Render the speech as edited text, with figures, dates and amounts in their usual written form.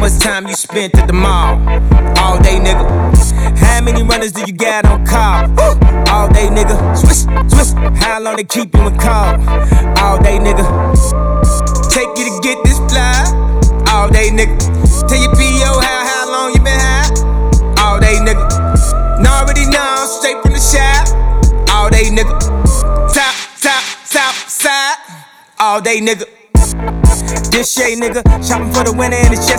much time you spent at the mall? All day, nigga. How many runners do you got on call? All day, nigga. Swish, swish. How long they keep you in call? All day, nigga. Take you to get this fly? All day, nigga. Tell your P.O. how long you been high? All day, nigga. Now already know, straight from the shop. All day, nigga. Top, side. All day, nigga. This shade, nigga. Shopping for the winner and it's just